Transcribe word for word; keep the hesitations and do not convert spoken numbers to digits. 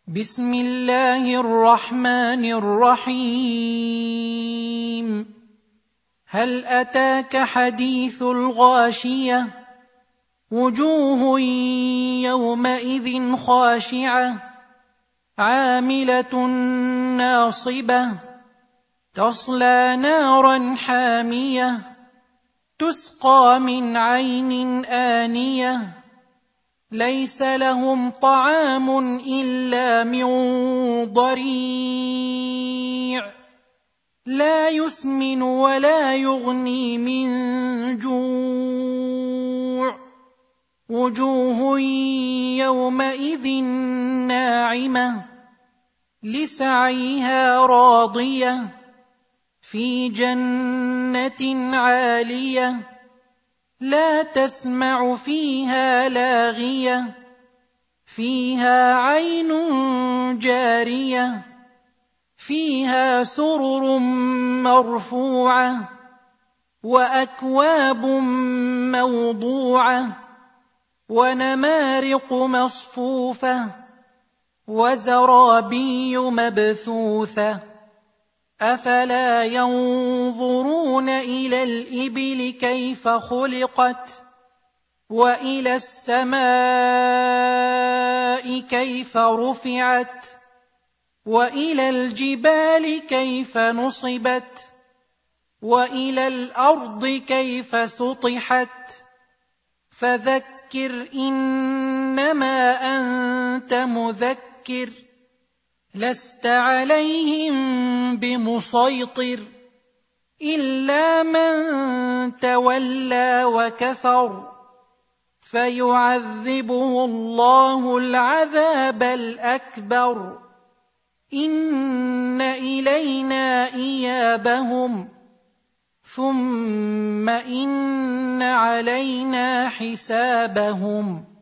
بسم الله الرحمن الرحيم هل أتاك حديث الغاشية وجوه يومئذ خاشعة عاملة ناصبة تصلى نارا حامية تسقى من عين آنية ليس لهم طعام إلا من ضريع لا يسمن ولا يغني من جوع وجوه يومئذ ناعمة لسعيها راضية في جنة عالية لا تسمع فيها لاغية فيها عين جارية فيها سرر مرفوعة وأكواب موضوعة ونمارق مصفوفة وزرابي مبثوثة أفلا ينظرون إلى الإبل كيف خلقت وإلى السماء كيف رفعت وإلى الجبال كيف نصبت وإلى الأرض كيف سطحت فذكر إنما أنت مذكر لست عليهم بمسيطر إلا من تولى وكفر فيعذبه الله العذاب الأكبر إن إلينا إيابهم ثم إن علينا حسابهم